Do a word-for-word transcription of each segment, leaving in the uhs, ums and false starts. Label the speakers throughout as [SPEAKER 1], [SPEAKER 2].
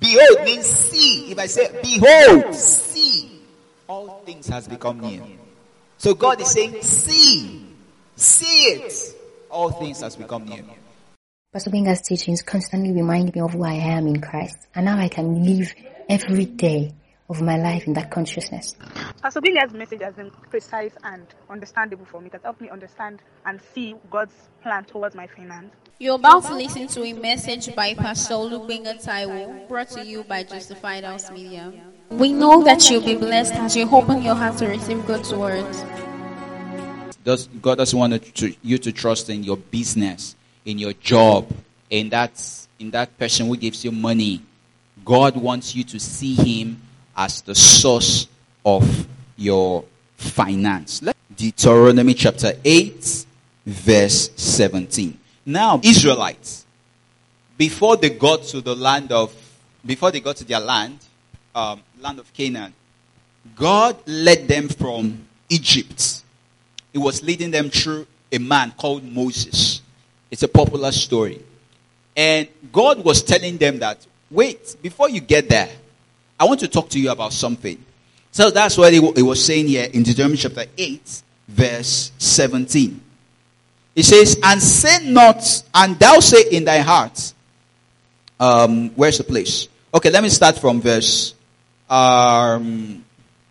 [SPEAKER 1] Behold means see. If I say, behold, see, all things has become new. So God is saying, see, see it. All things has become new.
[SPEAKER 2] Pastor Gbenga's teachings constantly remind me of who I am in Christ, and how I can live every day of my life in that consciousness.
[SPEAKER 3] Pastor Gbenga's message has been precise and understandable for me. It has helped me understand and see God's plan towards my finance.
[SPEAKER 4] You're about to listen to a message by Pastor Olugbenga Taiwo, brought to you by Justified House Media. We know that you'll be blessed as you open your heart to receive God's words.
[SPEAKER 1] Does God doesn't want to, you to trust in your business, in your job, in that in that person who gives you money. God wants you to see him as the source of your finance. Deuteronomy chapter eight, verse seventeen. Now, Israelites, before they got to the land of, before they got to their land, um, land of Canaan, God led them from Egypt. He was leading them through a man called Moses. It's a popular story. And God was telling them that, wait, before you get there, I want to talk to you about something. So that's what he was saying here in Deuteronomy chapter eight, verse seventeen. It says, and say not, and thou say in thy heart. Um, where's the place? Okay, let me start from verse. Um,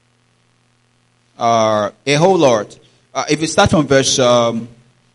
[SPEAKER 1] uh, a whole Lord. Uh, if we start from verse, um,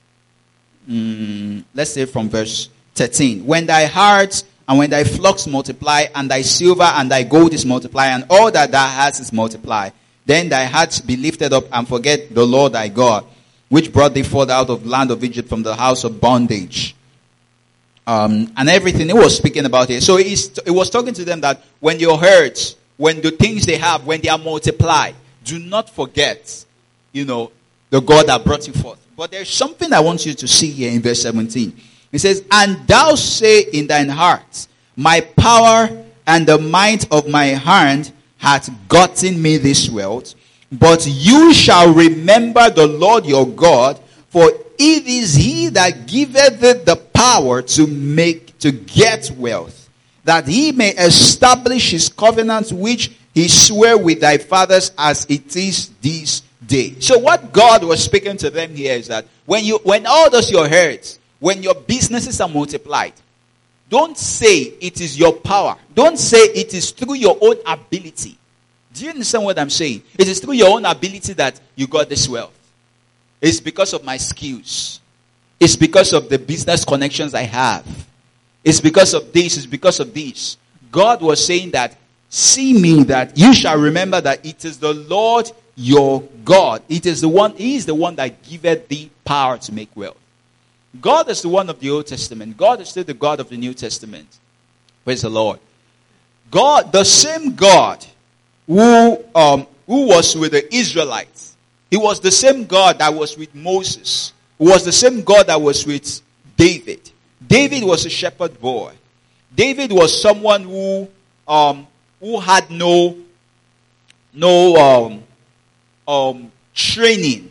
[SPEAKER 1] mm, let's say from verse thirteen. When thy heart and when thy flocks multiply, and thy silver and thy gold is multiplied, and all that thou hast is multiplied, then thy heart be lifted up and forget the Lord thy God, which brought thee forth out of the land of Egypt from the house of bondage. Um, and everything he was speaking about here. So it was talking to them that when your herds, when the things they have, when they are multiplied, do not forget, you know, the God that brought you forth. But there's something I want you to see here in verse seventeen. It says, and thou say in thine heart, my power and the might of my hand hath gotten me this wealth. But you shall remember the Lord your God, for it is he that giveth thee the power to make, to get wealth, that he may establish his covenant which he sware with thy fathers as it is this day. So what God was speaking to them here is that when you, when all those your herds, when your businesses are multiplied, don't say it is your power. Don't say it is through your own ability. Do you understand what I'm saying? It is through your own ability that you got this wealth. It's because of my skills. It's because of the business connections I have. It's because of this. It's because of this. God was saying that, see me, that you shall remember that it is the Lord your God. It is the one, he is the one that giveth thee power to make wealth. God is the one of the Old Testament. God is still the God of the New Testament. Praise the Lord. God, the same God who um, who was with the Israelites. He was the same God that was with Moses. He was the same God that was with David. David was a shepherd boy. David was someone who um, who had no no um, um, training.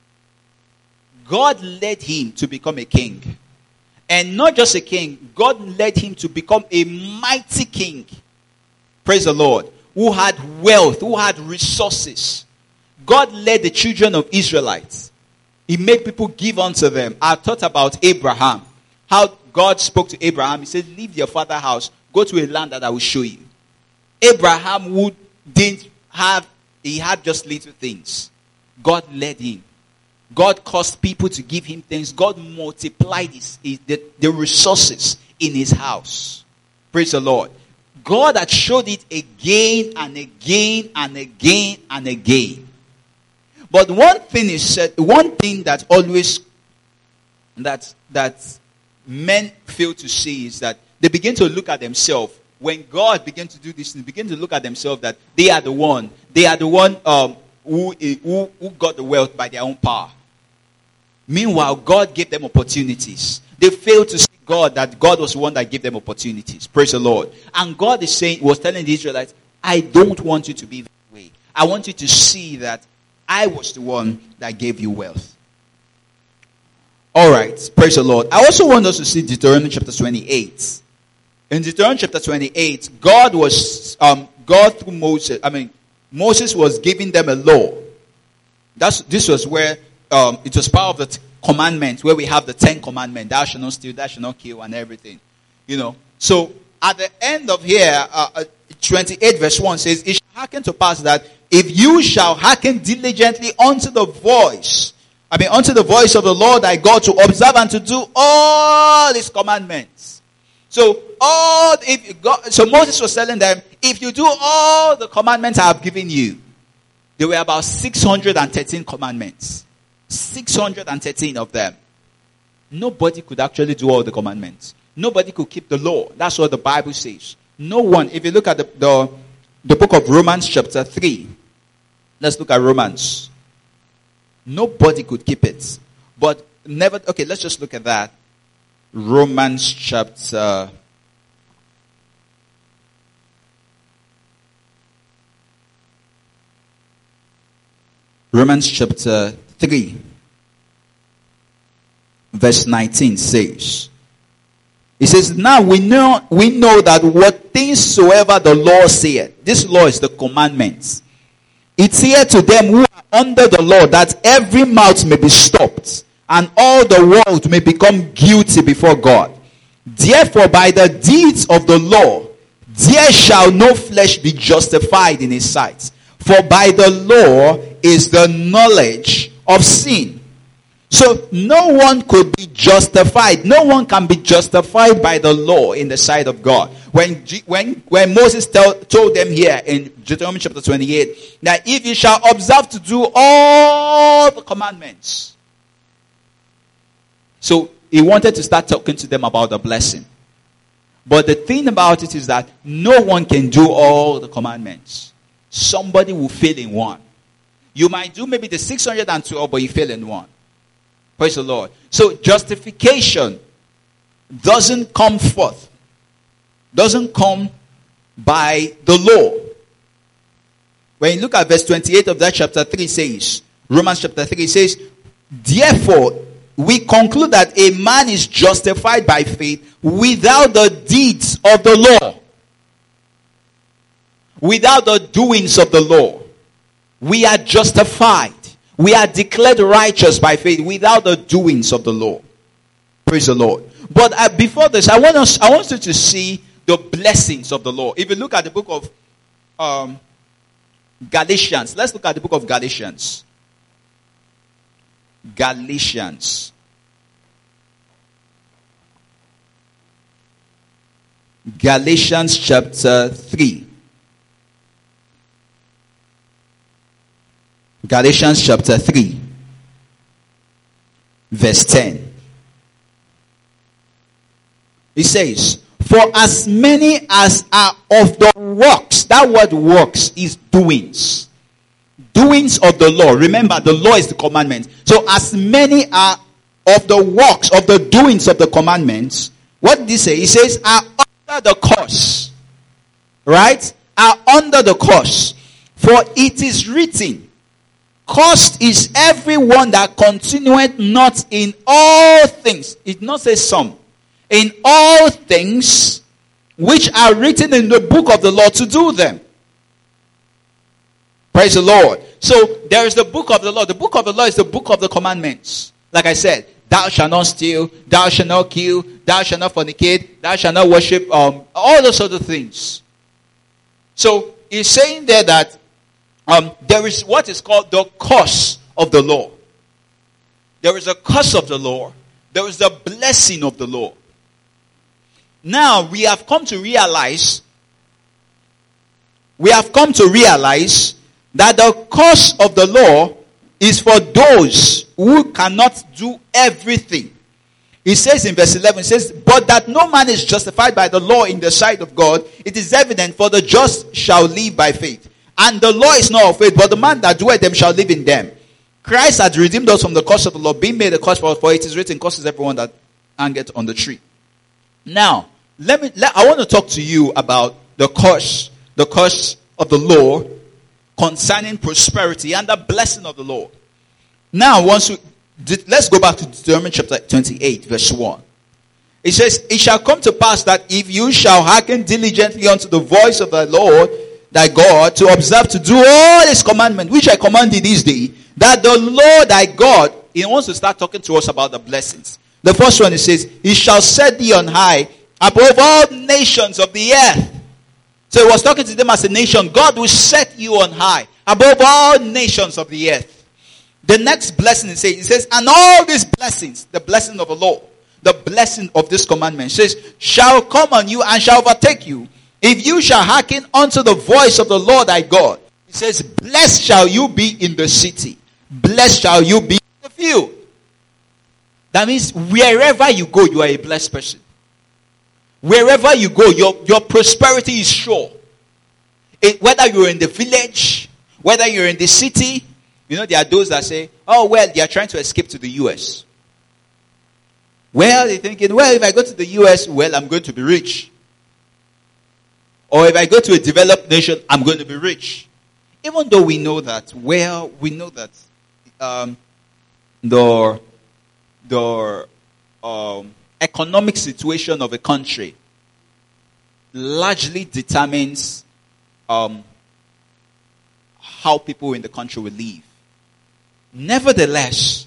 [SPEAKER 1] God led him to become a king. And not just a king, God led him to become a mighty king. Praise the Lord. Who had wealth, who had resources. God led the children of Israelites. He made people give unto them. I thought about Abraham. How God spoke to Abraham. He said, leave your father's house. Go to a land that I will show you. Abraham who didn't have, he had just little things. God led him. God caused people to give him things. God multiplied his, his, the, the resources in his house. Praise the Lord. God had showed it again and again and again and again. But one thing is said, one thing that always, that, that men fail to see is that they begin to look at themselves. When God began to do this, they begin to look at themselves that they are the one. They are the one um, who, who, who got the wealth by their own power. Meanwhile, God gave them opportunities. They failed to see God, that God was the one that gave them opportunities. Praise the Lord. And God is saying, was telling the Israelites, I don't want you to be that way. I want you to see that I was the one that gave you wealth. All right. Praise the Lord. I also want us to see Deuteronomy chapter twenty-eight. In Deuteronomy chapter twenty-eight, God was, um, God through Moses, I mean, Moses was giving them a law. That's, this was where, um, it was part of the t- commandments, where we have the Ten Commandments, thou shalt not steal, thou shalt not kill, and everything. You know, so at the end of here, uh, twenty-eight verse one says, it shall hearken to pass that if you shall hearken diligently unto the voice, I mean, unto the voice of the Lord thy God, to observe and to do all his commandments. So all, if God, so Moses was telling them, if you do all the commandments I have given you, there were about six hundred thirteen commandments. six hundred thirteen of them. Nobody could actually do all the commandments. Nobody could keep the law. That's what the Bible says. No one. If you look at the, the, the book of Romans chapter three. Let's look at Romans. Nobody could keep it. But never, okay, let's just look at that. Romans chapter Romans chapter three verse nineteen says, it says, now we know we know that what things soever the law saith, this law is the commandments, it's here to them who are under the law, that every mouth may be stopped, and all the world may become guilty before God. Therefore, by the deeds of the law, there shall no flesh be justified in his sight. For by the law is the knowledge of sin. So no one could be justified. No one can be justified by the law in the sight of God. When when when Moses tell, told them here in Deuteronomy chapter twenty-eight, that if you shall observe to do all the commandments. So he wanted to start talking to them about the blessing. But the thing about it is that no one can do all the commandments. Somebody will fail in one. You might do maybe the six hundred twelve, but you fail in one. Praise the Lord. So justification doesn't come forth. Doesn't come by the law. When you look at verse twenty-eight of that chapter three says, Romans chapter three says, therefore we conclude that a man is justified by faith without the deeds of the law. Without the doings of the law. We are justified. We are declared righteous by faith without the doings of the law. Praise the Lord. But uh, before this, I want us, I want you to see the blessings of the law. If you look at the book of um, Galatians, let's look at the book of Galatians. Galatians. Galatians chapter three. Galatians chapter three. Verse ten. It says, for as many as are of the works, that word works is doings. Doings of the law. Remember, the law is the commandment. So as many are of the works, of the doings of the commandments, what did he say? He says, are under the curse. Right? Are under the curse. For it is written, cursed is everyone that continueth not in all things. It not say some. In all things which are written in the book of the law to do them. Praise the Lord. So there is the book of the law. The book of the law is the book of the commandments. Like I said, thou shalt not steal, thou shalt not kill, thou shalt not fornicate, thou shalt not worship, um, all those other things. So he's saying there that um, there is what is called the curse of the law. There is a curse of the law. There is the blessing of the law. Now we have come to realize, we have come to realize that the curse of the law is for those who cannot do everything. He says in verse eleven, it says, but that no man is justified by the law in the sight of God, it is evident, for the just shall live by faith. And the law is not of faith, but the man that doeth them shall live in them. Christ had redeemed us from the curse of the law, being made a curse for us, for it is written, curses everyone that hangeth on the tree. Now, let me. Let, I want to talk to you about the curse, the curse of the law concerning prosperity and the blessing of the Lord. Now, once we, let's go back to Deuteronomy chapter twenty-eight, verse one. It says, it shall come to pass that if you shall hearken diligently unto the voice of the Lord thy God, to observe to do all his commandments, which I command thee this day, that the Lord thy God, he wants to start talking to us about the blessings. The first one, it says, he shall set thee on high above all nations of the earth. So he was talking to them as a nation. God will set you on high above all nations of the earth. The next blessing, it says, it says, and all these blessings, the blessing of the Lord, the blessing of this commandment, says, shall come on you and shall overtake you, if you shall hearken unto the voice of the Lord thy God. It says, blessed shall you be in the city, blessed shall you be in the field. That means wherever you go, you are a blessed person. Wherever you go, your, your prosperity is sure. It, whether you're in the village, whether you're in the city, you know, there are those that say, oh, well, they are trying to escape to the U S. Well, they're thinking, well, if I go to the U S, well, I'm going to be rich. Or if I go to a developed nation, I'm going to be rich. Even though we know that, well, we know that um, the, the um, economic situation of a country largely determines um, how people in the country will live. Nevertheless,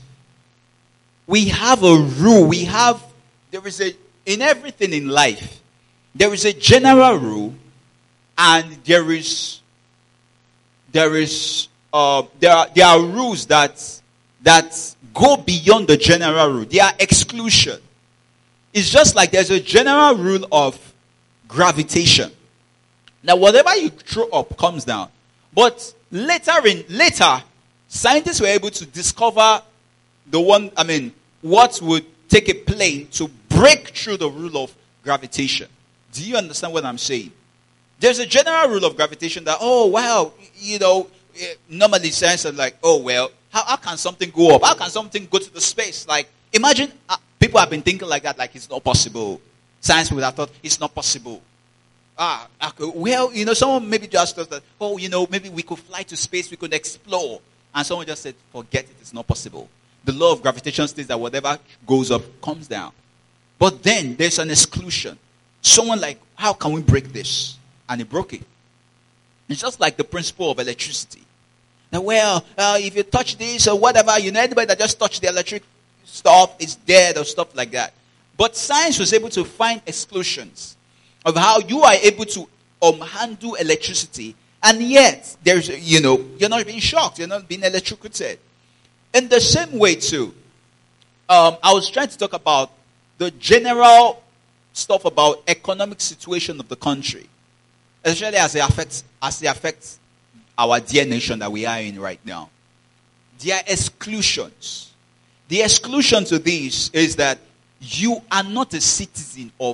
[SPEAKER 1] we have a rule. We have, there is a, in everything in life, there is a general rule, and there is, there is, uh, there are, there are rules that, that go beyond the general rule. They are exclusion. It's just like there's a general rule of gravitation. Now, whatever you throw up comes down. But later in, later, scientists were able to discover the one, I mean, what would take a plane to break through the rule of gravitation. Do you understand what I'm saying? There's a general rule of gravitation that, oh, wow, you know, normally science are like, oh, well, how, how can something go up? How can something go to the space? Like, imagine uh, people have been thinking like that, like it's not possible. Science would have thought it's not possible. Ah, okay, well, you know, someone maybe just thought that, oh, you know, maybe we could fly to space, we could explore. And someone just said, forget it, it's not possible. The law of gravitation states that whatever goes up comes down. But then there's an exclusion. Someone like, how can we break this? And he broke it. It's just like the principle of electricity. Now, well, uh, if you touch this or whatever, you know, anybody that just touched the electric stuff is dead or stuff like that. But science was able to find exclusions of how you are able to um, handle electricity, and yet there's, you know, you're not being shocked, you're not being electrocuted. In the same way too, um, I was trying to talk about the general stuff about economic situation of the country, especially as it affects as it affects our dear nation that we are in right now. There are exclusions. The exclusion to this is that you are not a citizen of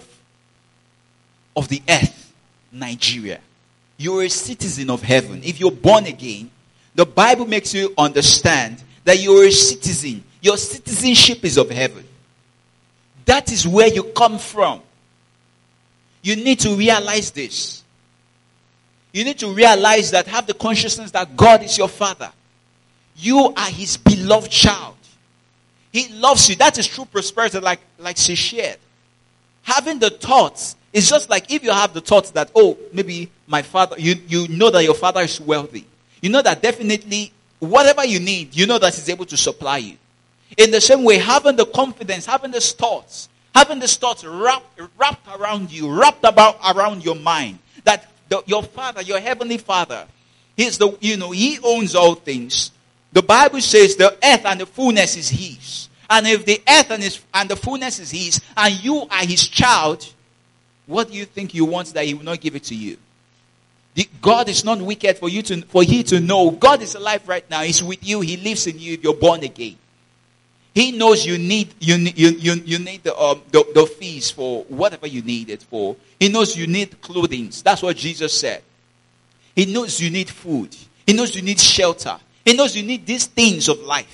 [SPEAKER 1] of the earth, Nigeria. You're a citizen of heaven. If you're born again, the Bible makes you understand that you're a citizen. Your citizenship is of heaven. That is where you come from. You need to realize this. You need to realize that, have the consciousness that God is your Father. You are His beloved child. He loves you. That is true prosperity, like, like she shared. Having the thoughts, it's just like if you have the thoughts that, oh, maybe my father, you, you know that your father is wealthy. You know that definitely whatever you need, you know that He's able to supply you. In the same way, having the confidence, having these thoughts, having these thoughts wrapped, wrapped around you, wrapped about around your mind, that the, your Father, your Heavenly Father, He's the, you know, He owns all things. The Bible says the earth and the fullness is His. And if the earth and, his, and the fullness is His, and you are His child, what do you think you want that He will not give it to you? The, God is not wicked for you to, for He to know. God is alive right now. He's with you. He lives in you if you're born again. He knows you need you you you, you need the, um, the the fees for whatever you need it for. He knows you need clothing. That's what Jesus said. He knows you need food. He knows you need shelter. He knows you need these things of life.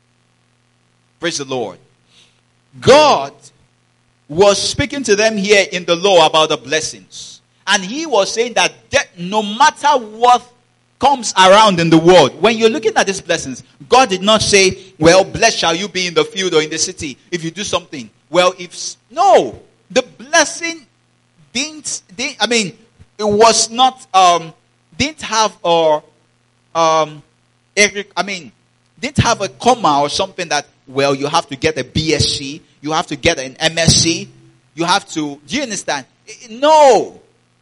[SPEAKER 1] Praise the Lord. God was speaking to them here in the law about the blessings. And He was saying that no matter what comes around in the world, when you're looking at these blessings, God did not say, well, blessed shall you be in the field or in the city if you do something. Well, if, no. the blessing didn't, didn't I mean, it was not, um, didn't have a, um, a, I mean, didn't have a comma or something that, well, you have to get a B S c, you have to get an M S c, you have to, do you understand? No.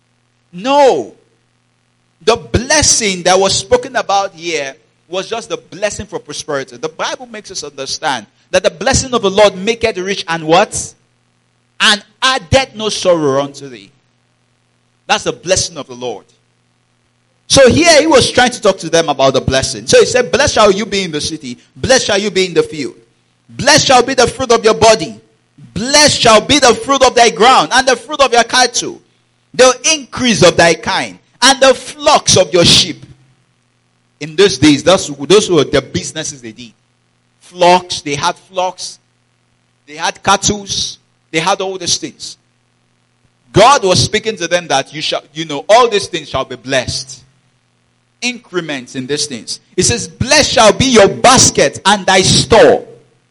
[SPEAKER 1] No. The blessing that was spoken about here was just the blessing for prosperity. The Bible makes us understand that the blessing of the Lord maketh rich and what? And addeth no sorrow unto thee. That's the blessing of the Lord. So here he was trying to talk to them about the blessing. So he said, blessed shall you be in the city. Blessed shall you be in the field. Blessed shall be the fruit of your body. Blessed shall be the fruit of thy ground and the fruit of your cattle. The increase of thy kind and the flocks of your sheep. In those days, those, those were the businesses they did. Flocks, they had flocks. They had cattle. They had all these things. God was speaking to them that you shall, you know, all these things shall be blessed. Increments in these things. It says, blessed shall be your basket and thy store.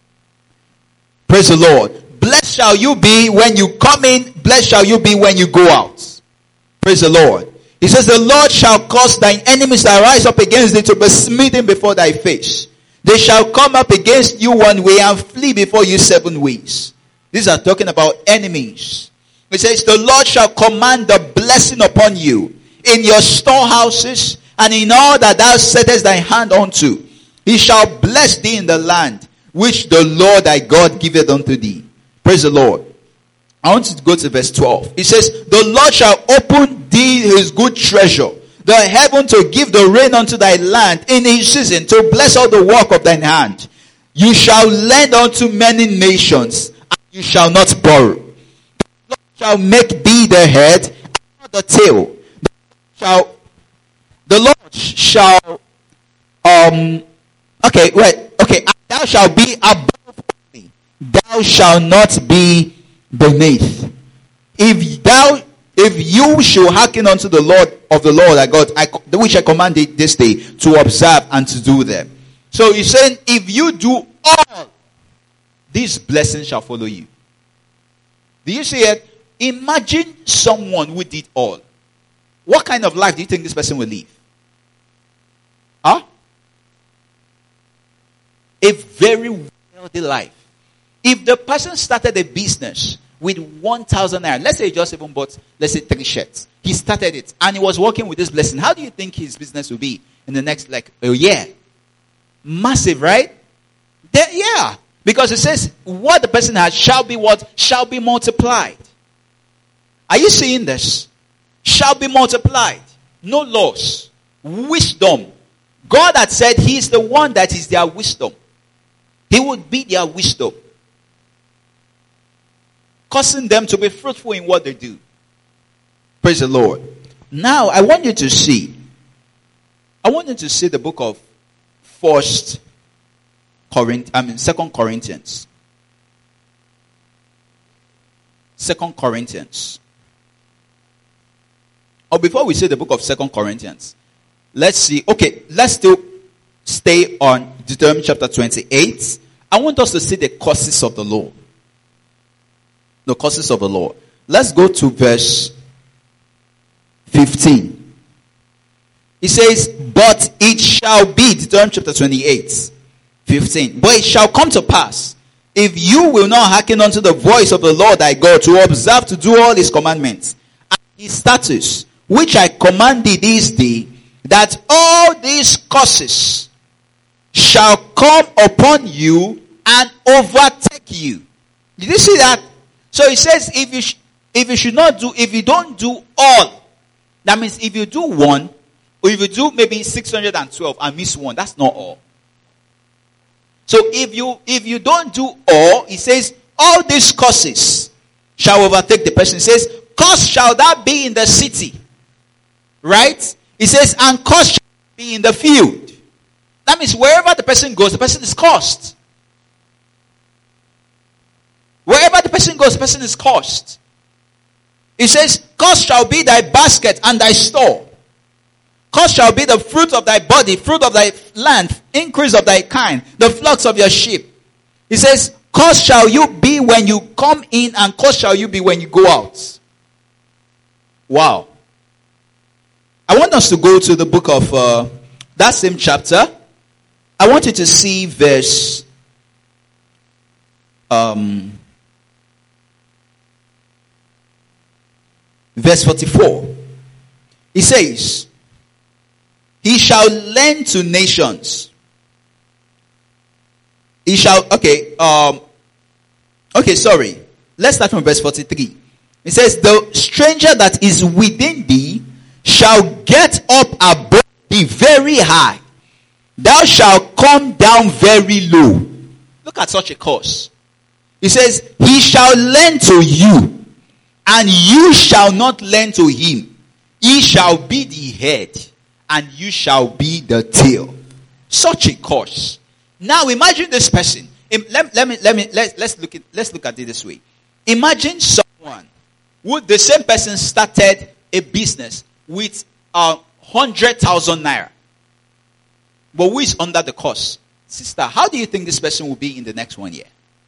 [SPEAKER 1] Praise the Lord. Blessed shall you be when you come in. Blessed shall you be when you go out. Praise the Lord. He says, the Lord shall cause thine enemies that rise up against thee to be smitten before thy face. They shall come up against you one way and flee before you seven ways. These are talking about enemies. It says, the Lord shall command the blessing upon you in your storehouses and in all that thou settest thy hand unto. He shall bless thee in the land which the Lord thy God giveth unto thee. Praise the Lord. I want you to go to verse twelve. It says, the Lord shall open thee his good treasure, the heaven to give the rain unto thy land in his season, to bless all the work of thine hand. You shall lend unto many nations, and you shall not borrow. The Lord shall make thee the head, and not the tail. The Lord shall, the Lord shall, um, okay, wait, okay, thou shalt be above only. Thou shalt not be beneath. If thou, if you shall hearken unto the Lord of the Lord thy God, I, which I command thee this day to observe and to do them. So he's saying, if you do all, these blessings shall follow you. Do you see it? Imagine someone who did all. What kind of life do you think this person will live? Huh? A very wealthy life. If the person started a business with one thousand naira, let's say he just even bought, let's say three shirts. He started it and he was working with this blessing. How do you think his business will be in the next, like, a year? Massive, right? There, yeah. Because it says, what the person has shall be what? Shall be multiplied. Are you seeing this? Shall be multiplied. No loss. Wisdom. God had said he is the one that is their wisdom. He would be their wisdom. Causing them to be fruitful in what they do. Praise the Lord. Now, I want you to see. I want you to see the book of First Corinthians. I mean, Second Corinthians. Second Corinthians. Or before we see the book of Second Corinthians, let's see. Okay, let's still stay on Deuteronomy chapter twenty-eight. I want us to see the causes of the law. The causes of the law. Let's go to verse fifteen. It says, but it shall be, Deuteronomy chapter twenty-eight, fifteen. But it shall come to pass, if you will not hearken unto the voice of the Lord thy God, to observe to do all his commandments and his statutes, which I command thee this day, that all these curses shall come upon you and overtake you. Did you see that? So it says, if you sh- if you should not do, if you don't do all, that means if you do one, or if you do maybe six hundred twelve and miss one, that's not all. So if you if you don't do all, it says all these curses shall overtake the person. It says, curse shall that be in the city, right? It says, and curse shall be in the field. That means wherever the person goes, the person is cursed. Wherever the person goes, the person is cursed. It says, cursed shall be thy basket and thy store. Cursed shall be the fruit of thy body, fruit of thy land, increase of thy kind, the flocks of your sheep. It says, Cursed shall you be when you come in, and cursed shall you be when you go out. Wow. I want us to go to the book of uh, that same chapter. I want you to see verse um, verse forty-four. He says, he shall lend to nations. He shall, okay, um, okay, sorry. Let's start from verse forty-three. It says, the stranger that is within thee shall get up above thee very high. Thou shalt come down very low. Look at such a curse. It says, he shall lend to you, and you shall not lend to him. He shall be the head, and you shall be the tail. Such a curse. Now imagine this person. Let, let me let me let's let's look at let's look at it this way. Imagine someone who the same person started a business with a hundred thousand naira, but who is under the curse. Sister, how do you think this person will be in the next one year?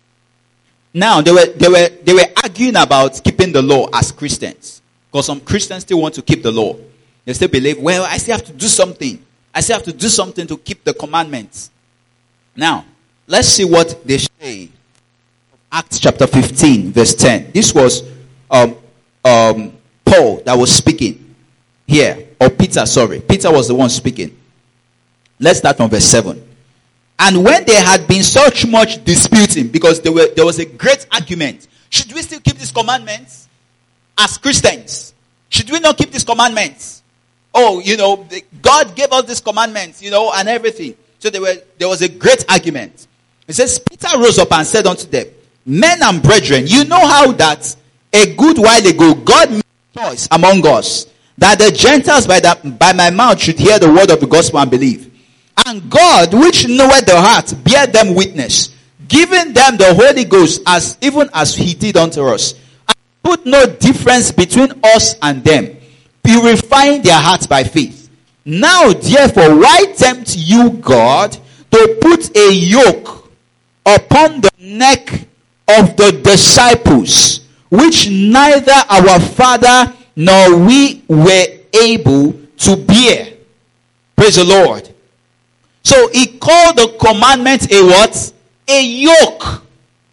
[SPEAKER 1] Now they were they were they were arguing about keeping the law as Christians, because some Christians still want to keep the law. They still believe, well, I still have to do something. I still have to do something to keep the commandments. Now, let's see what they say. Acts chapter fifteen, verse ten. This was um, um, Paul that was speaking here. Or Peter, sorry. Peter was the one speaking. Let's start from verse seven. And when they had been such much disputing, because there, were, there was a great argument. Should we still keep these commandments as Christians? Should we not keep these commandments? Oh, you know, God gave us these commandments, you know, and everything. So there, were, there was a great argument. It says, Peter rose up and said unto them, men and brethren, you know how that a good while ago God made choice among us, that the Gentiles by, the, by my mouth should hear the word of the gospel and believe. And God, which knoweth the heart, bear them witness, giving them the Holy Ghost, as even as he did unto us. And put no difference between us and them, purifying their hearts by faith. Now, therefore, why tempt you God to put a yoke upon the neck of the disciples, which neither our father nor we were able to bear? Praise the Lord. So he called the commandment a what? A yoke.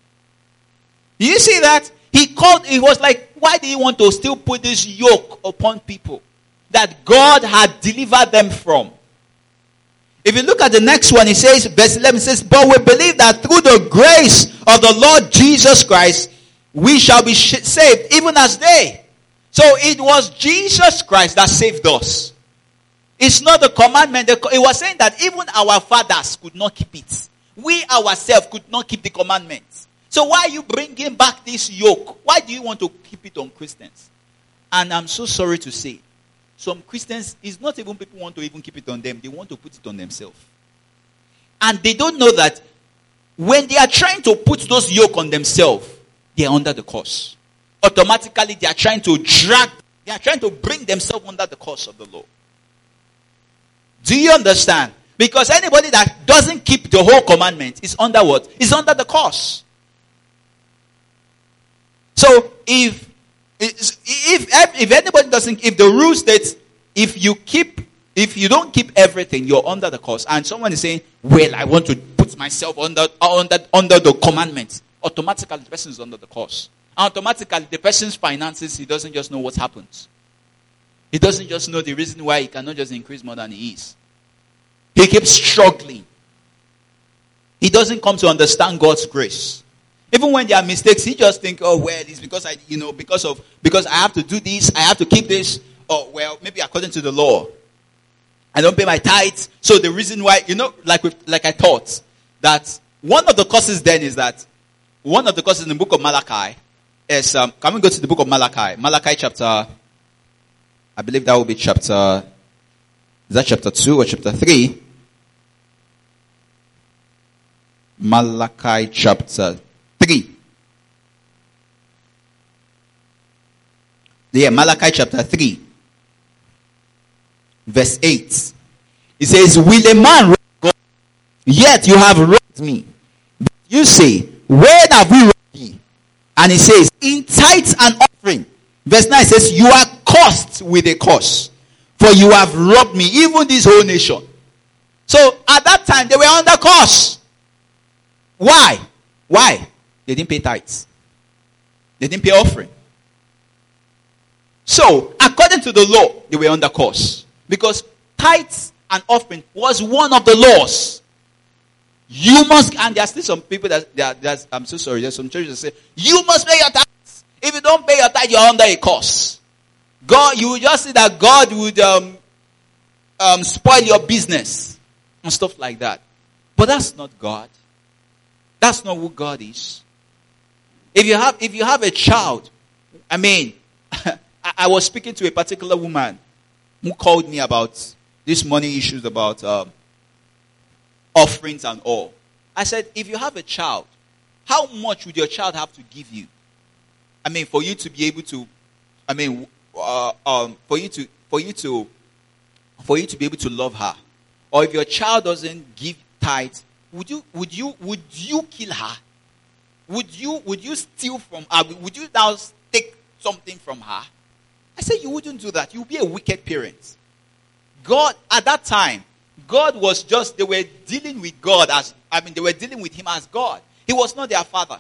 [SPEAKER 1] You see that? He called, it was like, why do you want to still put this yoke upon people that God had delivered them from? If you look at the next one, it says, verse eleven says, but we believe that through the grace of the Lord Jesus Christ, we shall be sh- saved, even as they. So it was Jesus Christ that saved us. It's not the commandment. It was saying that even our fathers could not keep it. We ourselves could not keep the commandments. So why are you bringing back this yoke? Why do you want to keep it on Christians? And I'm so sorry to say, some Christians, it's not even people want to even keep it on them. They want to put it on themselves. And they don't know that when they are trying to put those yoke on themselves, they are under the curse. Automatically, they are trying to drag, they are trying to bring themselves under the curse of the law. Do you understand? Because anybody that doesn't keep the whole commandment is under what? Is under the curse. So if if if anybody doesn't, if the rule states, if you keep, if you don't keep everything, you're under the curse. And someone is saying, well, I want to put myself under under under the commandments. Automatically, the person is under the curse. And automatically, the person's finances, he doesn't just know what happens. He doesn't just know the reason why he cannot just increase more than he is. He keeps struggling. He doesn't come to understand God's grace. Even when there are mistakes, he just think, oh, well, it's because I, you know, because of, because I have to do this, I have to keep this. Or, well, maybe according to the law, I don't pay my tithes. So the reason why, you know, like, with, like I thought, that one of the causes then is that, one of the causes in the book of Malachi is, um, can we go to the book of Malachi? Malachi chapter, I believe that will be chapter, is that chapter two or chapter three? Malachi chapter three. Yeah, Malachi chapter three. Verse eight. It says, will a man wrong God? Yet you have wronged me. But you say, When have we robbed thee? And he says, in tithes and offering. Verse nine says, you are cursed with a curse, for you have robbed me, even this whole nation. So at that time, they were under curse. Why? Why? They didn't pay tithes. They didn't pay offering. So, according to the law, they were under curse. Because tithes and offering was one of the laws. You must, and there are still some people that, that, that I'm so sorry, there's some churches that say, you must pay your tithes. If you don't pay your tithe, you're under a curse. God, you will just see that God would um, um, spoil your business and stuff like that. But that's not God. That's not who God is. If you have, if you have a child, I mean, I, I was speaking to a particular woman who called me about these money issues about um, offerings and all. I said, if you have a child, how much would your child have to give you? I mean, for you to be able to, I mean, uh, um, for you to, for you to, for you to be able to love her, or if your child doesn't give tithe, would you, would you, would you kill her? Would you, would you steal from her? Would you now take something from her? I said you wouldn't do that. You would be a wicked parent. God, at that time, God was just, they were dealing with God as, I mean, they were dealing with him as God. He was not their father.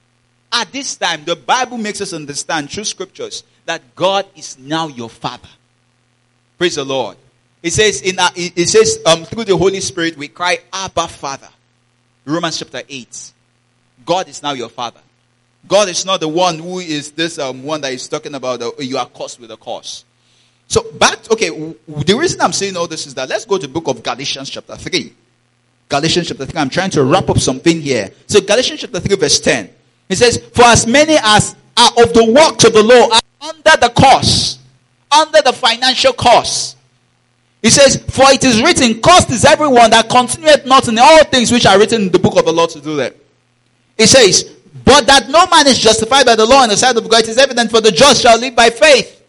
[SPEAKER 1] At this time, the Bible makes us understand through scriptures that God is now your father. Praise the Lord. It says, in uh, it says um, through the Holy Spirit, we cry, Abba, Father. Romans chapter eight. God is now your father. God is not the one who is this um, one that is talking about uh, you are cursed with a curse. So back, to, okay, w- the reason I'm saying all this is that let's go to the book of Galatians chapter three. Galatians chapter three. I'm trying to wrap up something here. So Galatians chapter three verse ten. It says, for as many as are of the works of the law are under the curse, under the financial curse. It says, for it is written, cursed is everyone that continueth not in all things which are written in the book of the law to do them. It says, but that no man is justified by the law in the sight of God, it is evident, for the just shall live by faith.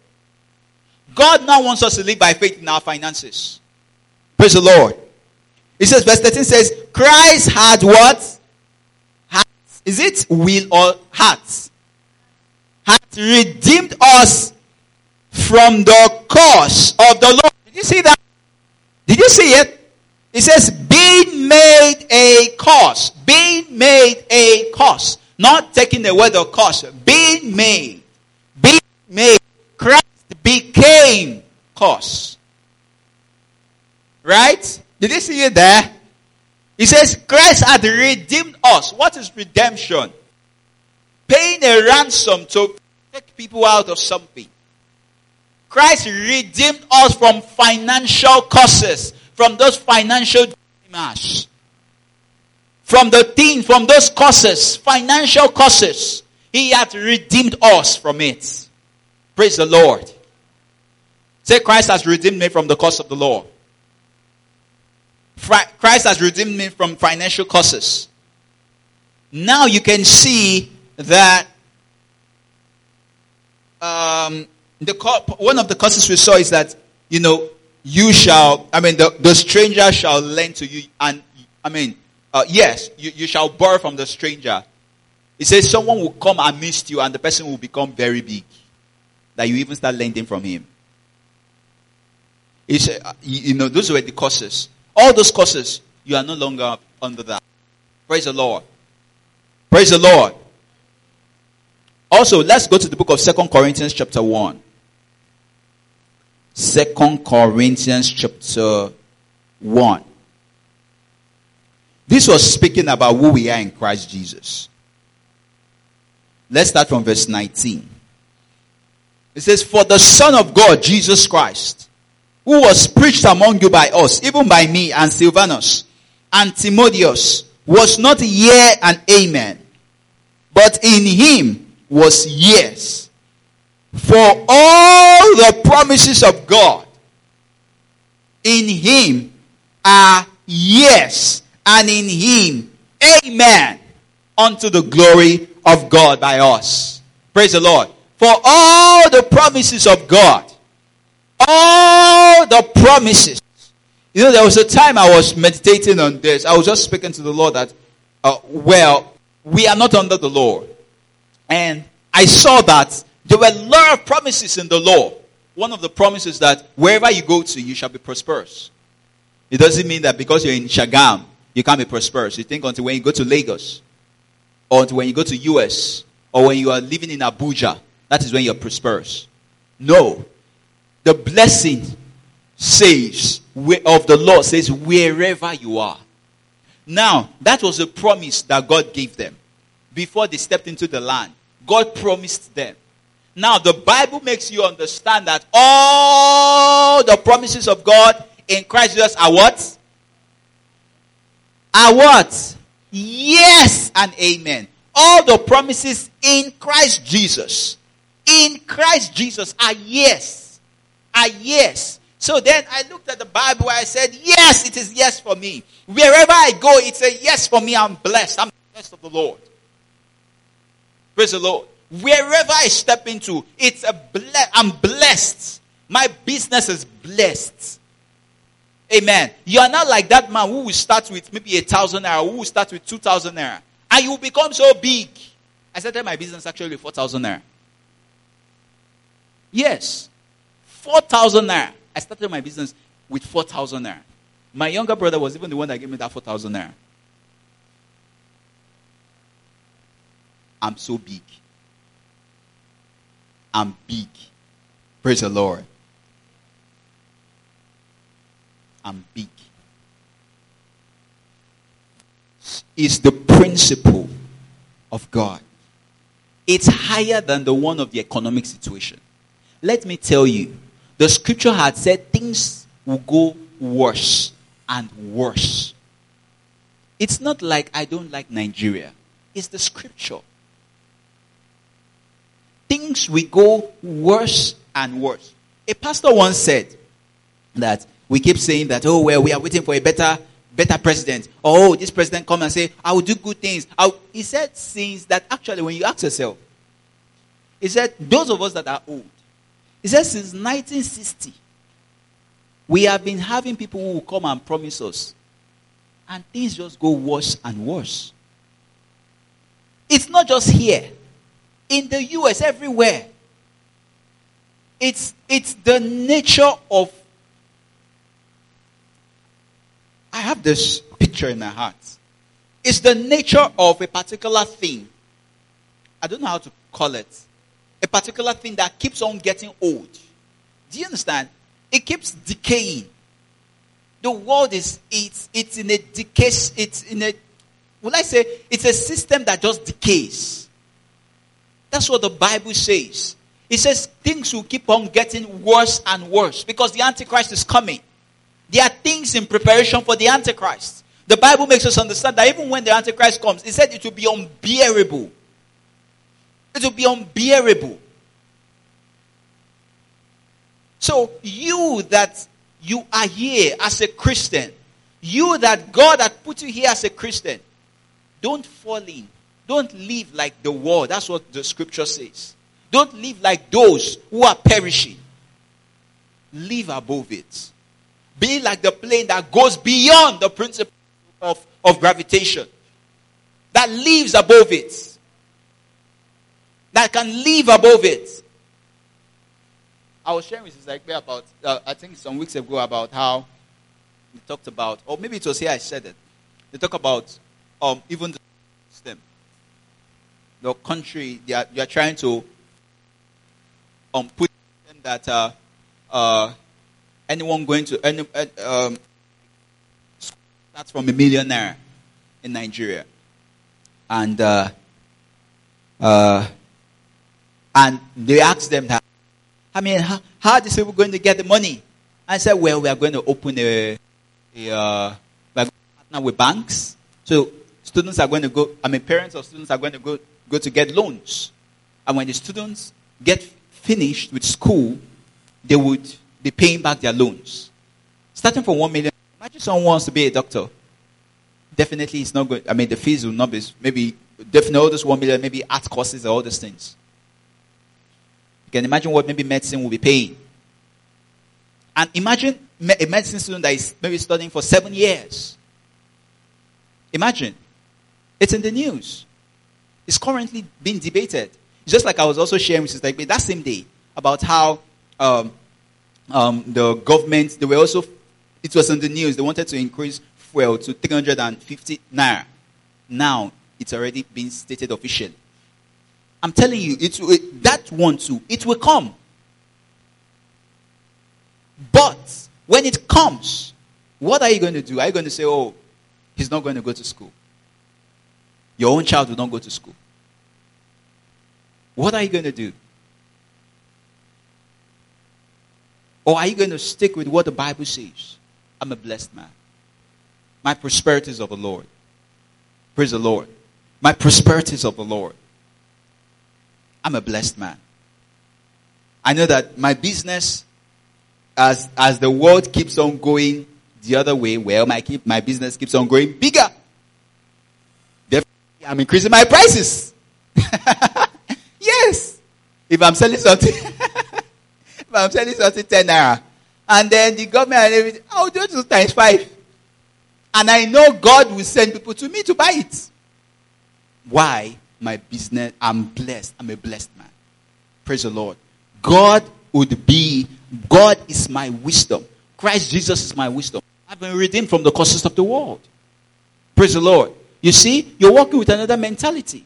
[SPEAKER 1] God now wants us to live by faith in our finances. Praise the Lord. It says, verse thirteen says, Christ had what? Heart. Is it will or heart? Hath redeemed us from the curse of the law. Did you see that? Did you see it? It says, being made a curse. Being made a curse. Not taking the word of curse. Being made. Being made. Christ became curse. Right? Did you see it there? It says, Christ had redeemed us. What is redemption? Paying a ransom to take people out of something. Christ redeemed us from financial curses, from those financial dilemmas, from the thing, from those curses, financial curses. He had redeemed us from it. Praise the Lord. Say, Christ has redeemed me from the curse of the law. Christ has redeemed me from financial curses. Now you can see that um, the one of the curses we saw is that, you know, you shall, I mean, the, the stranger shall lend to you, and, I mean, uh, yes, you, you shall borrow from the stranger. It says someone will come amidst you and the person will become very big, that you even start lending from him. It's, uh, you, you know, those were the curses. All those curses, you are no longer under that. Praise the Lord. Praise the Lord. Also, let's go to the book of Second Corinthians chapter one. Second Corinthians chapter one. This was speaking about who we are in Christ Jesus. Let's start from verse nineteen. It says, for the Son of God, Jesus Christ, who was preached among you by us, even by me and Silvanus and Timotheus, was not yea and amen, but in him was yes. For all the promises of God in him are yes, and in him amen, unto the glory of God by us. Praise the Lord. For all the promises of God, all the promises. You know, there was a time I was meditating on this. I was just speaking to the Lord that, uh, well, we are not under the law. And I saw that there were a lot of promises in the law. One of the promises that wherever you go to, you shall be prosperous. It doesn't mean that because you're in Shagam, you can't be prosperous. You think until when you go to Lagos, or until when you go to U S, or when you are living in Abuja, that is when you're prosperous. No. The blessing says, of the Lord says, wherever you are. Now, that was a promise that God gave them before they stepped into the land. God promised them. Now, the Bible makes you understand that all the promises of God in Christ Jesus are what? Are what? Yes and amen. All the promises in Christ Jesus, in Christ Jesus are yes. Are yes. So then I looked at the Bible and I said, yes, it is yes for me. Wherever I go, it's a yes for me. I'm blessed. I'm blessed of the Lord. Praise the Lord. Wherever I step into, it's a ble- I'm blessed. My business is blessed. Amen. You are not like that man who will start with maybe a thousand naira, who will start with two thousand naira. And you will become so big. I started my business actually with four thousand naira. Yes. four thousand naira. I started my business with four thousand naira. My younger brother was even the one that gave me that four thousand naira. I'm so big. I'm big. Praise the Lord. I'm big. It's the principle of God. It's higher than the one of the economic situation. Let me tell you, the scripture had said things will go worse and worse. It's not like I don't like Nigeria. It's the scripture. Things will go worse and worse. A pastor once said that we keep saying that, oh, well, we are waiting for a better better president. Oh, this president come and say, I will do good things. I'll, he said things that actually, when you ask yourself, he said, those of us that are old, he said since nineteen sixty, we have been having people who will come and promise us. And things just go worse and worse. It's not just here. In the U S, everywhere. It's, it's the nature of... I have this picture in my heart. It's the nature of a particular thing. I don't know how to call it. A particular thing that keeps on getting old. Do you understand? It keeps decaying. The world is, it's, it's in a decay, it's in a, will I say, it's a system that just decays. That's what the Bible says. It says things will keep on getting worse and worse because the Antichrist is coming. There are things in preparation for the Antichrist. The Bible makes us understand that even when the Antichrist comes, it said it will be unbearable. It will be unbearable. So you that you are here as a Christian, you that God had put you here as a Christian, don't fall in. Don't live like the world. That's what the scripture says. Don't live like those who are perishing. Live above it. Be like the plane that goes beyond the principle of, of gravitation. That lives above it. That can live above it. I was sharing with Sister Ikpe about, uh, I think some weeks ago, about how we talked about, or maybe it was here I said it. They talk about um, even the system. The country, they are, they are trying to um, put that uh, uh, anyone going to, any, uh, um, starts from a millionaire in Nigeria. And uh, uh, and they asked them that, I mean, how, how are these people going to get the money? I said, well, we are going to open a, a uh, we are going to partner with banks. So students are going to go, I mean, parents of students are going to go, go to get loans. And when the students get finished with school, they would be paying back their loans. Starting from one million. Imagine someone wants to be a doctor. Definitely it's not good. I mean, the fees will not be, maybe, definitely all this one million, maybe art courses and all these things. You can imagine what maybe medicine will be paying. And imagine a medicine student that is maybe studying for seven years. Imagine. It's in the news. It's currently being debated. Just like I was also sharing with Sister Igbe that same day about how um, um, the government, they were also, it was in the news, they wanted to increase fuel to three hundred fifty naira. Now, it's already been stated officially. I'm telling you, it, it, that one too, it will come. But when it comes, what are you going to do? Are you going to say, oh, he's not going to go to school? Your own child will not go to school. What are you going to do? Or are you going to stick with what the Bible says? I'm a blessed man. My prosperity is of the Lord. Praise the Lord. My prosperity is of the Lord. I'm a blessed man. I know that my business, as as the world keeps on going the other way, well, my keep my business keeps on growing bigger. Therefore, I'm increasing my prices. Yes. If I'm selling something, if I'm selling something ten naira, and then the government and everything, I'll do it times five. And I know God will send people to me to buy it. Why? My business, I'm blessed. I'm a blessed man. Praise the Lord. God would be, God is my wisdom. Christ Jesus is my wisdom. I've been redeemed from the curses of the world. Praise the Lord. You see, you're working with another mentality.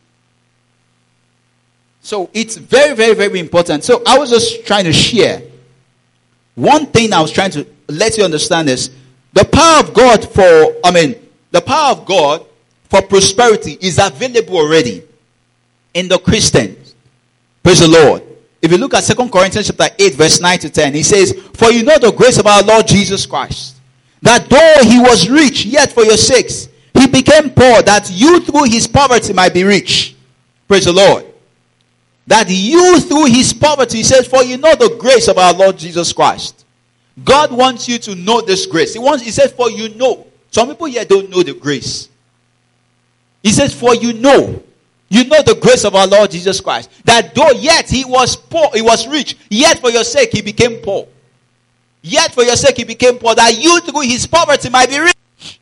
[SPEAKER 1] So it's very, very, very important. So I was just trying to share. One thing I was trying to let you understand is the power of God for, I mean, the power of God for prosperity is available already in the Christians. Praise the Lord. If you look at Second Corinthians chapter eight, verse nine to ten, he says, for you know the grace of our Lord Jesus Christ, that though he was rich, yet for your sakes, he became poor, that you through his poverty might be rich. Praise the Lord. That you through his poverty, he says, for you know the grace of our Lord Jesus Christ. God wants you to know this grace. He wants, he says, for you know. Some people here don't know the grace. He says, for you know. You know the grace of our Lord Jesus Christ. That though yet he was poor, he was rich, yet for your sake he became poor. Yet for your sake he became poor, that you through his poverty might be rich.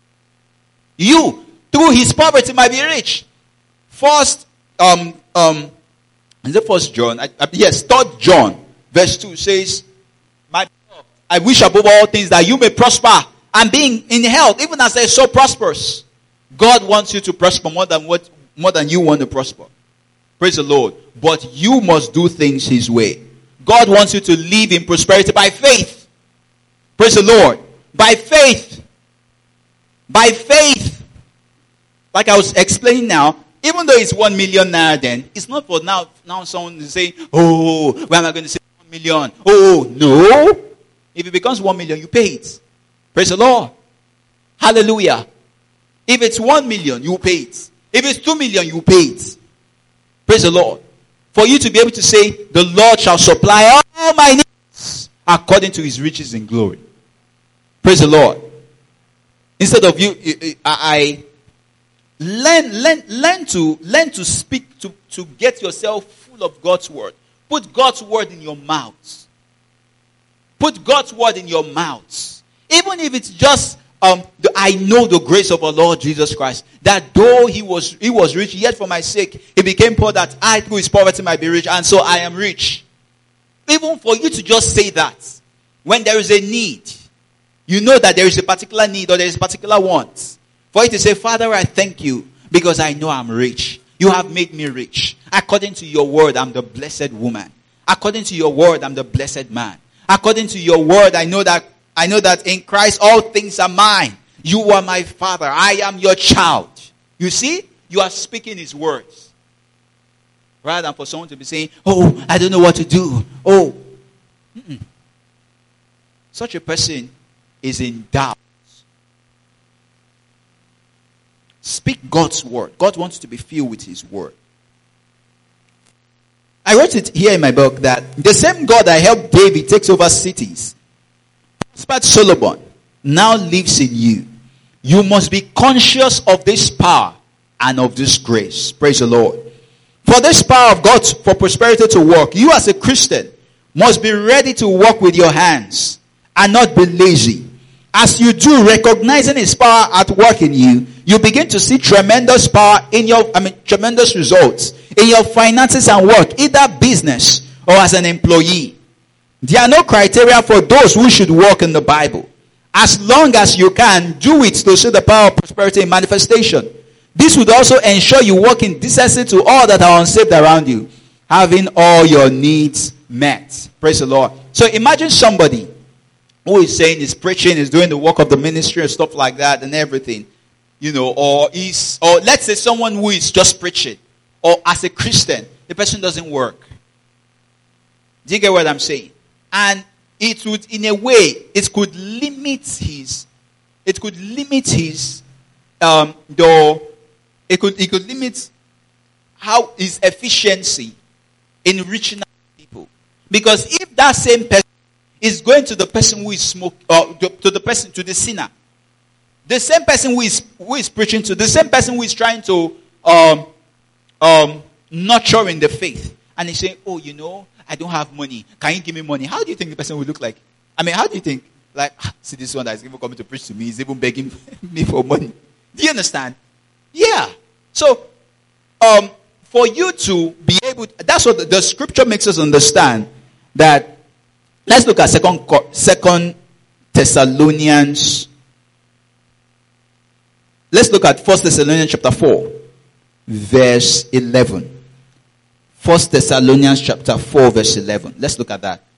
[SPEAKER 1] You through his poverty might be rich. First, um, um, is it First John? I, I, yes, Third John, verse two says, "My beloved, I wish above all things that you may prosper and being in health, even as I so prosperous." God wants you to prosper more than what more than you want to prosper. Praise the Lord. But you must do things his way. God wants you to live in prosperity by faith. Praise the Lord. By faith. By faith. Like I was explaining now, even though it's one million naira then, it's not for now, now someone is saying, oh, where am I going to say one million? Oh, no. If it becomes one million, you pay it. Praise the Lord. Hallelujah. If it's one million, you pay it. If it's two million, you pay it. Praise the Lord. For you to be able to say, the Lord shall supply all my needs according to his riches in glory. Praise the Lord. Instead of you, I, I learn, learn, learn to, learn to speak, to, to get yourself full of God's word. Put God's word in your mouth. Put God's word in your mouth. Even if it's just, Um, the, I know the grace of our Lord Jesus Christ, that though he was he was rich, yet for my sake he became poor, that I through his poverty might be rich, and so I am rich. Even for you to just say that, when there is a need, you know that there is a particular need or there is a particular want, for you to say, Father, I thank you because I know I'm rich. You have made me rich. According to your word, I'm the blessed woman. According to your word, I'm the blessed man. According to your word, I know that I know that in Christ all things are mine. You are my father. I am your child. You see? You are speaking his words. Rather than for someone to be saying, oh, I don't know what to do. Oh. Mm-mm. Such a person is in doubt. Speak God's word. God wants to be filled with his word. I wrote it here in my book that the same God that helped David takes over cities, but Solomon now lives in you. You must be conscious of this power and of this grace. Praise the Lord. For this power of God for prosperity to work, you as a Christian must be ready to work with your hands and not be lazy. As you do, recognizing his power at work in you, you begin to see tremendous power in your, I mean, tremendous results in your finances and work, either business or as an employee. There are no criteria for those who should walk in the Bible. As long as you can, do it to see the power of prosperity in manifestation. This would also ensure you walk in decency to all that are unsaved around you, having all your needs met. Praise the Lord. So imagine somebody who is saying, is preaching, is doing the work of the ministry and stuff like that and everything. You know, or is, or let's say someone who is just preaching, or as a Christian, the person doesn't work. Do you get what I'm saying? And it would, in a way, it could limit his, it could limit his, um, the, it could, it could limit how his efficiency in reaching out to people. Because if that same person is going to the person who is smoking, or to the person, to the sinner, the same person who is who is preaching to, the same person who is trying to um um nurture in the faith, and he's saying, "Oh, you know, I don't have money. Can you give me money?" How do you think the person will look like? I mean, how do you think? Like, ah, see this one that is even coming to preach to me, is even begging me for money. Do you understand? Yeah. So, um, for you to be able, to, that's what the, the scripture makes us understand. That let's look at second Second Thessalonians. Let's look at First Thessalonians chapter four, verse eleven. First Thessalonians chapter four, verse eleven. Let's look at that.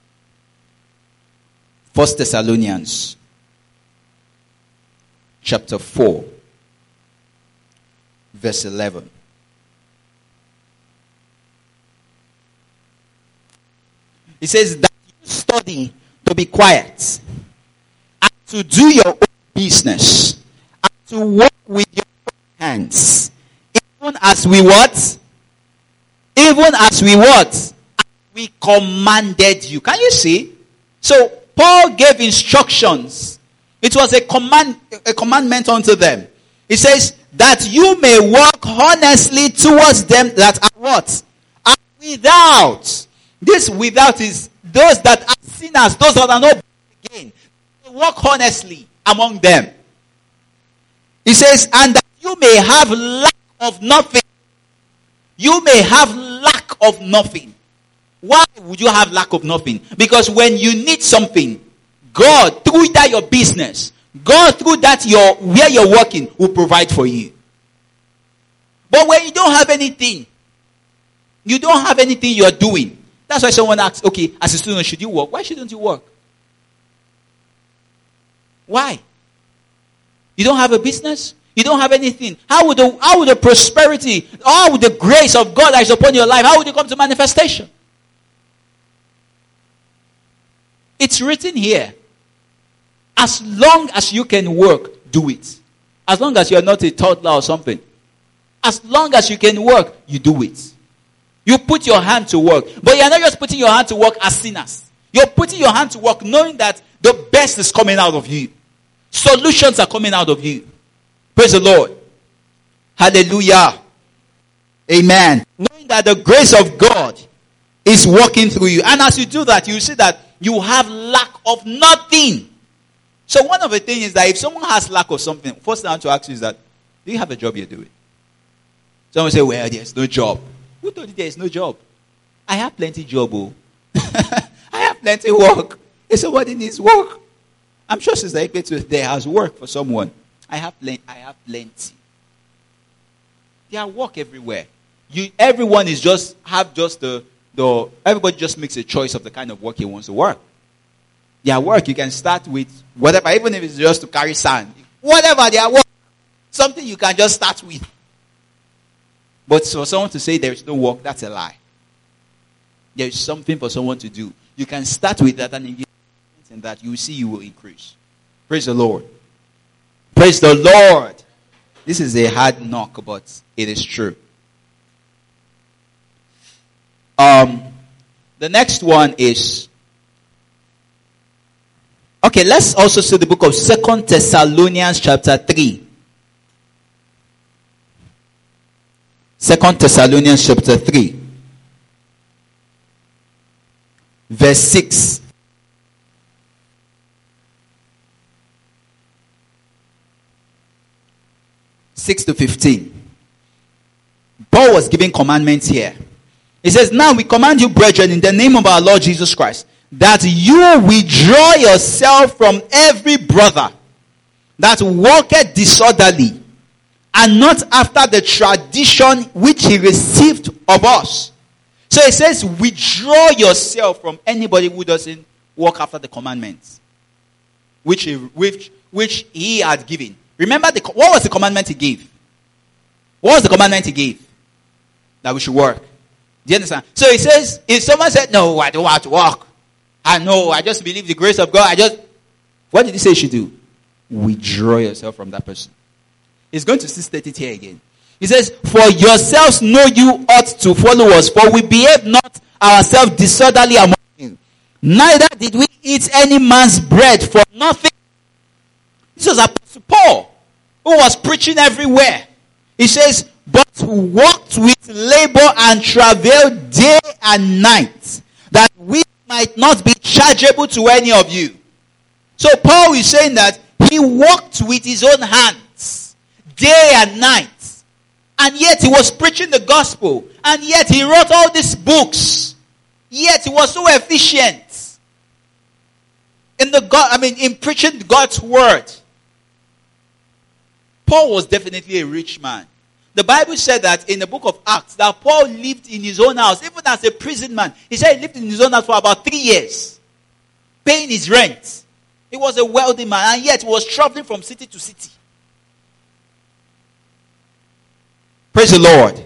[SPEAKER 1] First Thessalonians chapter four, verse eleven. It says that you study to be quiet and to do your own business and to work with your own hands, even as we what? Even as we what? As we commanded you. Can you see? So Paul gave instructions. It was a command, a commandment unto them. It says that you may walk honestly towards them that are what? Are without. This without is those that are sinners, those that are not born again. Walk honestly among them. He says, and that you may have lack of nothing. You may have lack of nothing. Why would you have lack of nothing? Because when you need something, God, through that your business, God, through that your where you're working, will provide for you. But when you don't have anything, you don't have anything you're doing. That's why someone asks, okay, as a student, should you work? Why shouldn't you work? Why? You don't have a business? You don't have anything. How would the how would the prosperity, how would the grace of God that is upon your life, how would it come to manifestation? It's written here. As long as you can work, do it. As long as you're not a toddler or something. As long as you can work, you do it. You put your hand to work. But you're not just putting your hand to work as sinners. You're putting your hand to work knowing that the best is coming out of you. Solutions are coming out of you. Praise the Lord. Hallelujah. Amen. Knowing that the grace of God is working through you. And as you do that, you see that you have lack of nothing. So one of the things is that if someone has lack of something, first thing I want to ask you is that, do you have a job you're doing? Someone say, well, there's no job. Who told you there is no job? I have plenty job. Oh. I have plenty work. If somebody needs work, I'm sure Sister Ekpetu there has work for someone. I have plenty. I have plenty. There are work everywhere. You, everyone is just have just the the. Everybody just makes a choice of the kind of work he wants to work. Their work you can start with whatever, even if it's just to carry sand, whatever their work, something you can just start with. But for someone to say there is no work, that's a lie. There is something for someone to do. You can start with that, and in that you will see you will increase. Praise the Lord. Praise the Lord. This is a hard knock, but it is true. Um, the next one is, okay, let's also see the book of Second Thessalonians chapter three. Second Thessalonians chapter three. Verse six. six to fifteen. Paul was giving commandments here. He says, now we command you, brethren, in the name of our Lord Jesus Christ, that you withdraw yourself from every brother that walketh disorderly, and not after the tradition which he received of us. So it says, withdraw yourself from anybody who doesn't walk after the commandments, which he, which, which he had given. Remember, the, what was the commandment he gave? What was the commandment he gave? That we should work. Do you understand? So he says, if someone said, no, I don't want to work. I know, I just believe the grace of God. I just, what did he say you should do? Withdraw yourself from that person. He's going to still state it here again. He says, for yourselves know you ought to follow us, for we behave not ourselves disorderly among you. Neither did we eat any man's bread for nothing. This was Apostle Paul, who was preaching everywhere. He says, but who walked with labor and travailed day and night, that we might not be chargeable to any of you. So Paul is saying that he worked with his own hands, day and night. And yet he was preaching the gospel. And yet he wrote all these books. Yet he was so efficient in the God, I mean, in preaching God's word. Paul was definitely a rich man. The Bible said that in the book of Acts, that Paul lived in his own house, even as a prison man. He said he lived in his own house for about three years, paying his rent. He was a wealthy man, and yet he was traveling from city to city. Praise the Lord.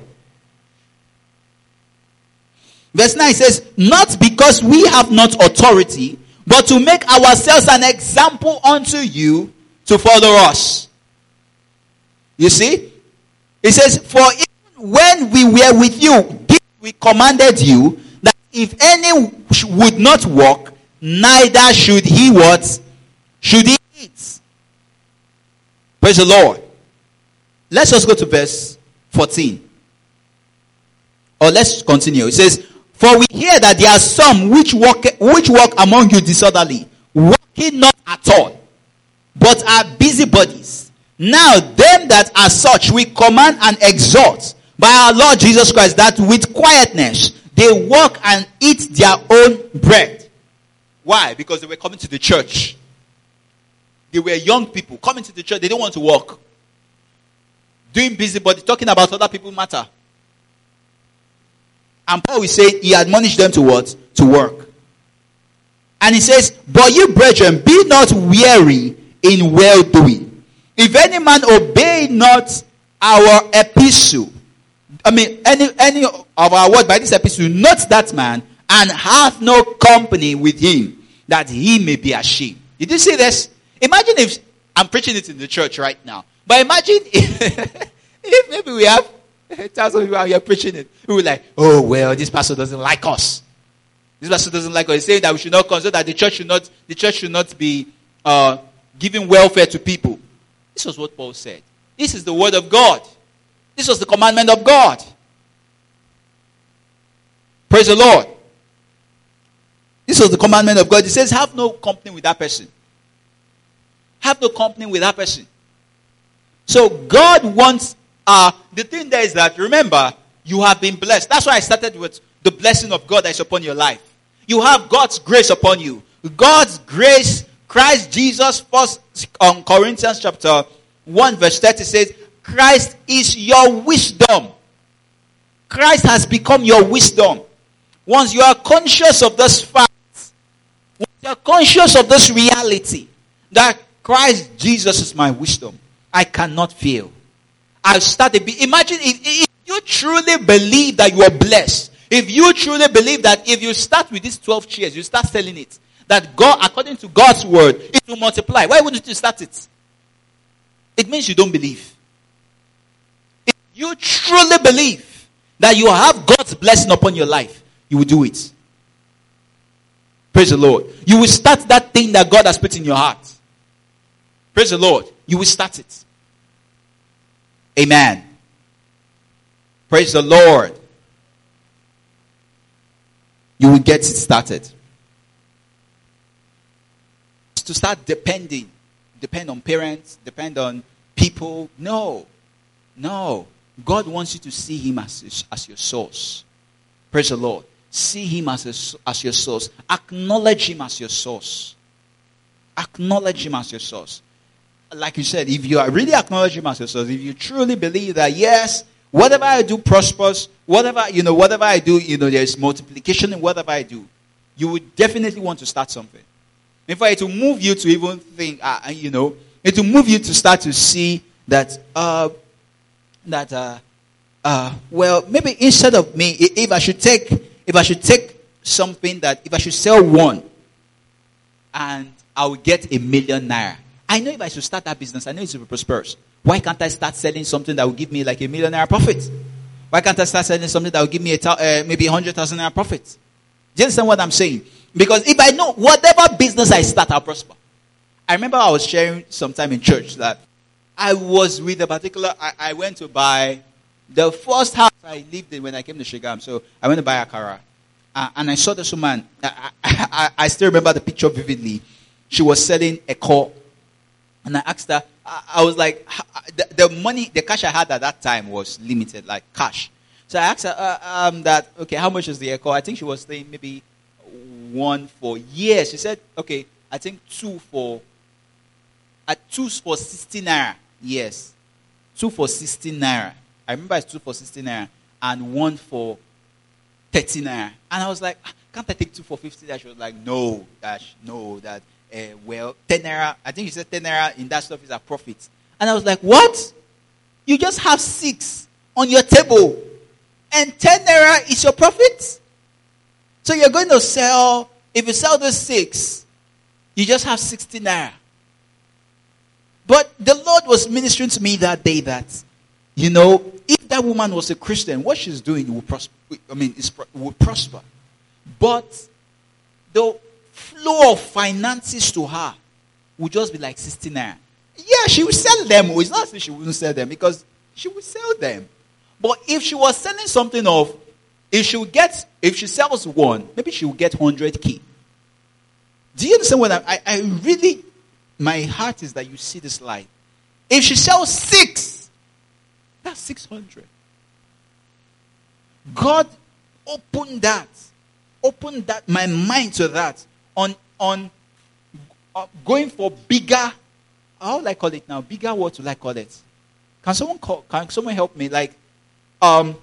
[SPEAKER 1] Verse nine says, not because we have not authority, but to make ourselves an example unto you to follow us. You see? It says, for even when we were with you, we commanded you that if any would not walk, neither should he what? Should he eat? Praise the Lord. Let's just go to verse fourteen. Or let's continue. It says, for we hear that there are some which walk, which walk among you disorderly, walking not at all, but are busybodies. Now them that are such we command and exhort by our Lord Jesus Christ, that with quietness they walk and eat their own bread. Why? Because they were coming to the church. They were young people coming to the church. They didn't want to work. Doing busybody, talking about other people's matter. And Paul will say he admonished them to what? To work. And he says, but you brethren, be not weary in well doing. If any man obey not our epistle, I mean, any, any of our word by this epistle, not that man, and have no company with him, that he may be ashamed. Did you see this? Imagine if, I'm preaching it in the church right now, but imagine if, if maybe we have thousands of people out here preaching it, who are like, oh, well, this pastor doesn't like us. This pastor doesn't like us. He's saying that we should not consider that the church should not, the church should not be uh, giving welfare to people. This was what Paul said. This is the word of God. This was the commandment of God. Praise the Lord. This was the commandment of God. He says, have no company with that person. Have no company with that person. So God wants, uh, the thing there is that, remember, you have been blessed. That's why I started with the blessing of God that is upon your life. You have God's grace upon you. God's grace, Christ Jesus, first on Corinthians chapter one verse thirty says, Christ is your wisdom. Christ has become your wisdom. Once you are conscious of this fact, once you are conscious of this reality, that Christ Jesus is my wisdom, I cannot fail. I'll start a bit. Imagine if, if you truly believe that you are blessed, if you truly believe that if you start with these twelve chairs, you start selling it, that God, according to God's word, it will multiply. Why wouldn't you start it? It means you don't believe. If you truly believe that you have God's blessing upon your life, you will do it. Praise the Lord. You will start that thing that God has put in your heart. Praise the Lord. You will start it. Amen. Praise the Lord. You will get it started. To start depending. Depend on parents. Depend on people. No. No. God wants you to see him as, as your source. Praise the Lord. See him as, a, as your source. Acknowledge him as your source. Acknowledge him as your source. Like you said, if you are really acknowledge him as your source, if you truly believe that, yes, whatever I do prospers, whatever, you know, whatever I do, you know, there's multiplication in whatever I do, you would definitely want to start something. In fact, it will move you to even think, uh, you know, it will move you to start to see that, uh, that, uh, uh, well, maybe instead of me, if I should take, if I should take something that, if I should sell one, and I will get a million naira. I know if I should start that business, I know it will be prosperous. Why can't I start selling something that will give me like a million naira profit? Why can't I start selling something that will give me a ta- uh, maybe a hundred thousand naira profit? Do you understand what I'm saying? Because if I know whatever business I start, I'll prosper. I remember I was sharing sometime in church that I was with a particular, I, I went to buy the first house I lived in when I came to Shigam. So I went to buy Akara. Uh, and I saw this woman. I, I, I still remember the picture vividly. She was selling a car. And I asked her, I, I was like, the, the money, the cash I had at that time was limited, like cash. So I asked her uh, um, that, okay, how much is the echo? I think she was saying maybe one for years. She said, okay, I think two for, uh, two for sixteen naira. Yes. Two for sixteen naira. I remember it's two for sixteen naira. And one for thirty naira. And I was like, can't I take two for fifty? She was like, no, Dash, no, that, uh, well, ten naira. I think she said ten naira in that stuff is a profit. And I was like, what? You just have six on your table. And ten naira is your profit? So you're going to sell, if you sell those six, you just have sixty naira. But the Lord was ministering to me that day that, you know, if that woman was a Christian, what she's doing will prosper. I mean, is, will prosper. But the flow of finances to her would just be like sixty naira. Yeah, she would sell them. It's not that she wouldn't sell them because she would sell them. But if she was selling something of, if she would get, if she sells one, maybe she will get one hundred K. Do you understand what I, I, I really, my heart is that you see this light. If she sells six, that's six hundred. God opened that, opened that, my mind to that, on, on, uh, going for bigger, how will I call it now? Bigger, what will I call it? Can someone call, can someone help me? Like, um,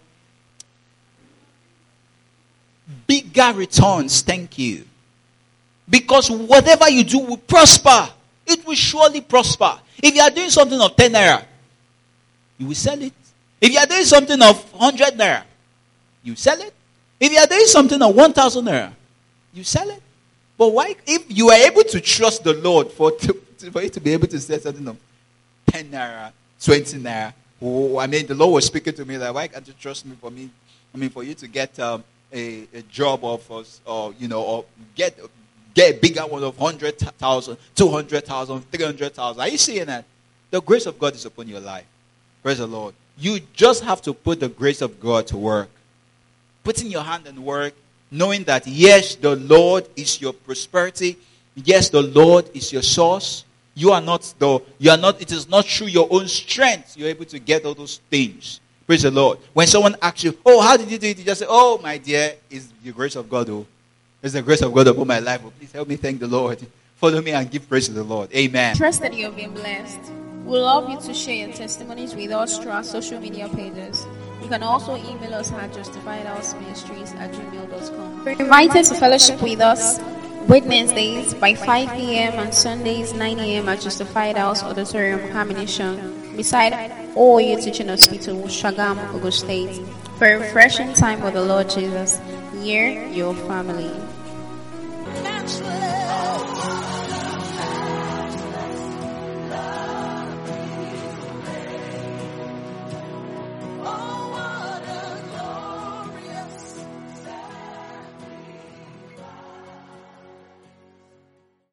[SPEAKER 1] bigger returns, thank you. Because whatever you do will prosper. It will surely prosper. If you are doing something of ten naira, you will sell it. If you are doing something of one hundred naira, you sell it. If you are doing something of one thousand naira, you sell it. But why, if you are able to trust the Lord for, to, for you to be able to sell something of ten naira, twenty naira, oh, I mean, the Lord was speaking to me like, why can't you trust me for me? I mean, for you to get um, a, a job of, or, you know, or get, get a bigger one of one hundred thousand, two hundred thousand, three hundred thousand. Are you seeing that? The grace of God is upon your life. Praise the Lord. You just have to put the grace of God to work. Putting your hand in work, knowing that, yes, the Lord is your prosperity. Yes, the Lord is your source. You are not the, you are not, it is not through your own strength you're able to get all those things. Praise the Lord. When someone asks you, oh, how did you do it? You just say, oh, my dear, it's the grace of God. Oh, it's the grace of God upon my life. Oh, please help me thank the Lord. Follow me and give praise to the Lord. Amen.
[SPEAKER 4] Trust that you have been blessed. We love you to share your testimonies with us through our social media pages. You can also email us at justifiedhouseministries at gmail dot com. We're invited to fellowship with us Wednesdays by five p.m. and Sundays nine a.m. at Justified House Auditorium, Ammunition, beside O O U Teaching Hospital, Shagam, Ogun State, for a refreshing time with the Lord Jesus. Near your family.